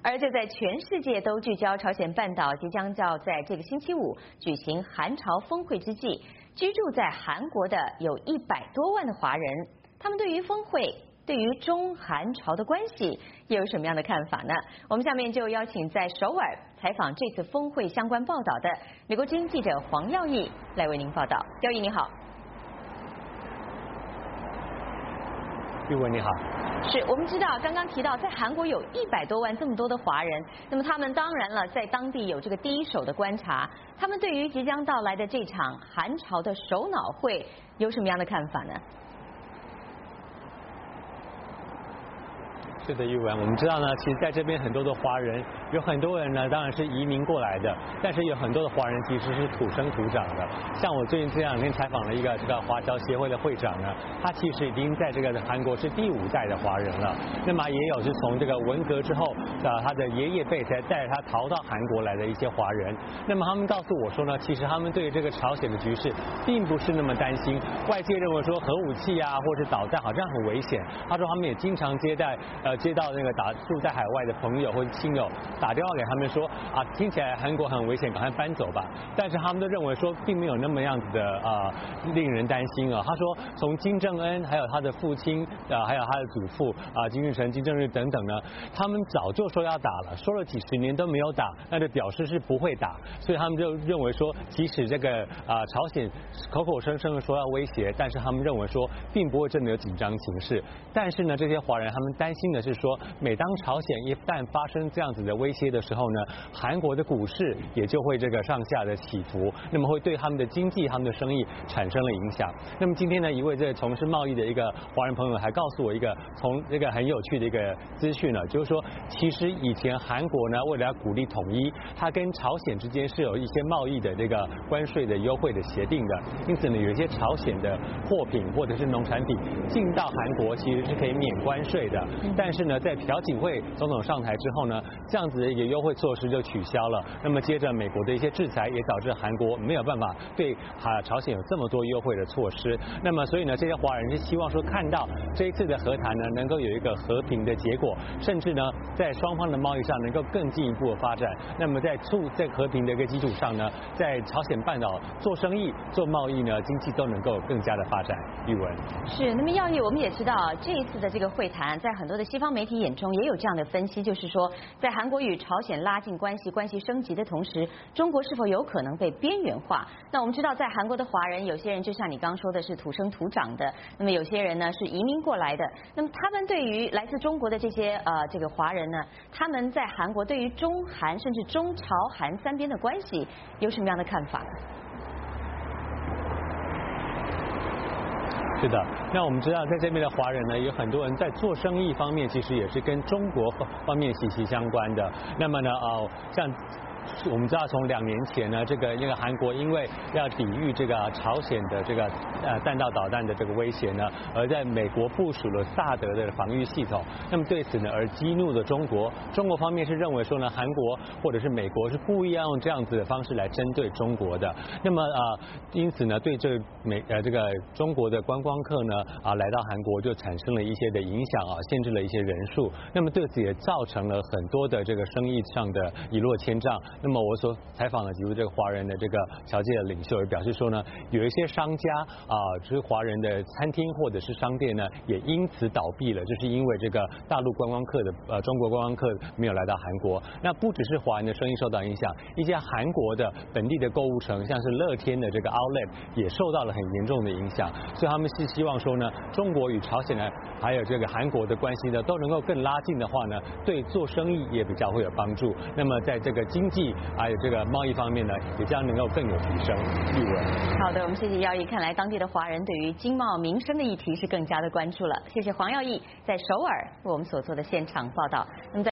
而就在全世界都聚焦朝鲜半岛即将要在这个星期五举行韩朝峰会之际，居住在韩国的有100多万的华人，他们对于峰会、对于中韩朝的关系又有什么样的看法呢？我们下面就邀请在首尔采访这次峰会相关报道的美国之音记者黄耀义来为您报道。耀义你好。 玉文你好。 是我们知道，刚刚提到在韩国有100多万这么多的华人，那么他们当然了，在当地有这个第一手的观察，他们对于即将到来的这场韩朝的首脑会有什么样的看法呢？ 是的，玉文，我们知道呢，其实在这边很多的华人，有很多人呢当然是移民过来的，但是有很多的华人其实是土生土长的。像我最近这2天采访了一个这个华侨协会的会长呢，他其实已经在这个韩国是第5代的华人了。那么也有是从这个文革之后，他的爷爷辈才带着他逃到韩国来的一些华人。那么他们告诉我说呢，其实他们对这个朝鲜的局势并不是那么担心。外界认为说核武器啊或者导弹好像很危险，他说他们也经常接到那个住在海外的朋友或者亲友打电话给他们说啊，听起来韩国很危险，赶快搬走吧。但是他们都认为说并没有那么样子的令人担心啊。他说从金正恩还有他的父亲还有他的祖父金日成、金正日等等呢，他们早就说要打了，说了几10年都没有打，那就表示是不会打。所以他们就认为说，即使这个朝鲜口口声声的说要威胁，但是他们认为说并不会真的有紧张情势。但是呢，这些华人他们担心的是说，每当朝鲜一旦发生这样子的威胁的时候呢，韩国的股市也就会这个上下的起伏，那么会对他们的经济、他们的生意产生了影响。那么今天呢，一位在从事贸易的一个华人朋友还告诉我一个从这个很有趣的一个资讯呢，就是说，其实以前韩国呢为了要鼓励统一，它跟朝鲜之间是有一些贸易的这个关税的优惠的协定的，因此呢，有一些朝鲜的货品或者是农产品进到韩国其实是可以免关税的。但是呢，在朴槿惠总统上台之后呢，这样子的一个优惠措施就取消了。那么接着美国的一些制裁也导致韩国没有办法对朝鲜有这么多优惠的措施。那么所以呢，这些华人是希望说看到这一次的和谈呢能够有一个和平的结果，甚至呢在双方的贸易上能够更进一步的发展。那么在和平的一个基础上呢，在朝鲜半岛做生意、做贸易呢，经济都能够更加的发展。玉文是，那么耀义，我们也知道这一次的这个会谈，在很多的西方媒体眼中也有这样的分析，就是说，在韩国与朝鲜拉近关系升级的同时，中国是否有可能被边缘化？那我们知道，在韩国的华人，有些人就像你刚刚说的是土生土长的，那么有些人呢是移民过来的。那么他们对于来自中国的这些这个华人呢，他们在韩国对于中韩甚至中朝韩3边的关系有什么样的看法呢？ 是的，那我们知道在这边的华人呢，有很多人在做生意方面，其实也是跟中国方面息息相关的。那么呢，像我们知道从2年前呢，这个韩国因为要抵御这个朝鲜的这个弹道导弹的这个威胁呢，而在美国部署了萨德的防御系统。那么对此呢，而激怒了中国。中国方面是认为说呢，韩国或者是美国是故意要用这样子的方式来针对中国的。那么因此呢，对这个中国的观光客呢来到韩国就产生了一些的影响限制了一些人数。那么对此也造成了很多的这个生意上的一落千丈。那么我所采访的几位这个华人的这个侨界的领袖也表示说呢，有一些商家就是华人的餐厅或者是商店呢，也因此倒闭了，就是因为这个大陆观光客的中国观光客没有来到韩国。那不只是华人的生意受到影响，一些韩国的本地的购物城，像是乐天的这个 Outlet 也受到了很严重的影响。所以他们是希望说呢，中国与朝鲜呢，还有这个韩国的关系呢，都能够更拉近的话呢，对做生意也比较会有帮助。那么在这个经济还有这个贸易方面呢，也将能够更有提升。玉文， 好的，我们谢谢耀义。看来当地的华人对于经贸民生的议题是更加的关注了。谢谢黄耀义在首尔为我们所做的现场报道。那么